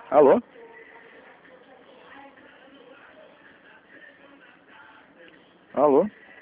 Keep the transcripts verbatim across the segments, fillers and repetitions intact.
Alô? Alô?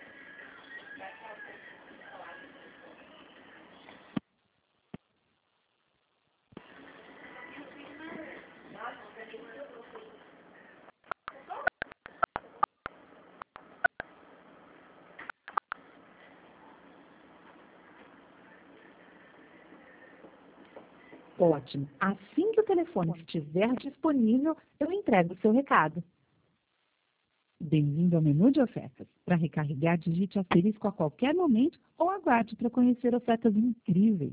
Ótimo. Assim que o telefone estiver disponível, eu entrego o seu recado. Bem-vindo ao menu de ofertas. Para recarregar, digite asterisco a qualquer momento ou aguarde para conhecer ofertas incríveis.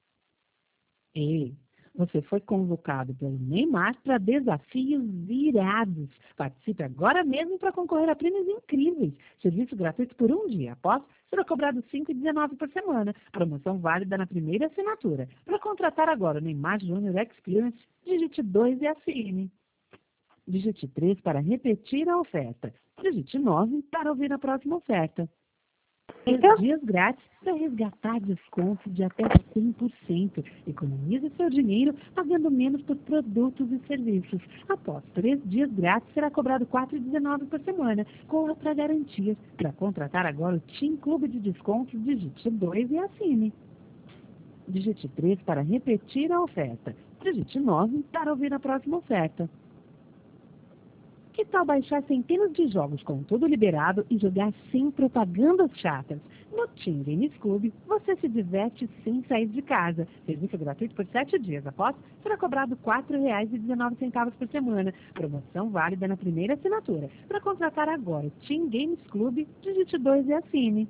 Ei, você foi convocado pelo Neymar para desafios irados. Participe agora mesmo para concorrer a prêmios incríveis. Serviço gratuito por um dia. Após, será cobrado cinco reais e dezenove centavos por semana. Promoção válida na primeira assinatura. Para contratar agora o Neymar Júnior Experience, digite dois e assine. Digite três para repetir a oferta. Digite nove para ouvir a próxima oferta. Três dias grátis para resgatar descontos de até cem por cento. Economize seu dinheiro pagando menos por produtos e serviços. Após três dias grátis, será cobrado quatro reais e dezenove centavos por semana, com outra garantia. Para contratar agora o Team Clube de Descontos, digite dois e assine. Digite três para repetir a oferta. Digite nove para ouvir a próxima oferta. Que tal baixar centenas de jogos com tudo liberado e jogar sem propagandas chatas? No Team Games Club, você se diverte sem sair de casa. Serviço gratuito por sete dias. Após, será cobrado quatro reais e dezenove centavos por semana. Promoção válida na primeira assinatura. Para contratar agora o Team Games Club, digite dois e assine.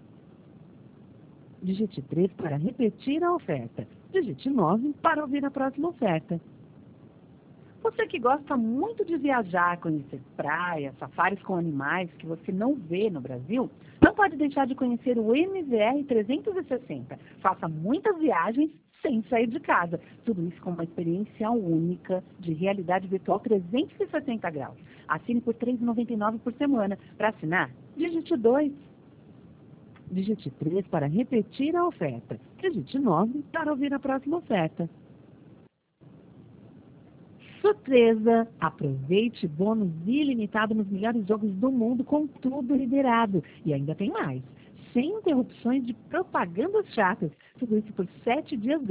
Digite três para repetir a oferta. Digite nove para ouvir a próxima oferta. Você que gosta muito de viajar, conhecer praias, safaris com animais que você não vê no Brasil, não pode deixar de conhecer o M V R trezentos e sessenta. Faça muitas viagens sem sair de casa. Tudo isso com uma experiência única de realidade virtual trezentos e sessenta graus. Assine por três reais e noventa e nove centavos por semana. Para assinar, digite dois. Digite três para repetir a oferta. Digite nove para ouvir a próxima oferta. Surpresa! Aproveite bônus ilimitado nos melhores jogos do mundo com tudo liberado. E ainda tem mais. Sem interrupções de propagandas chatas. Tudo isso por sete dias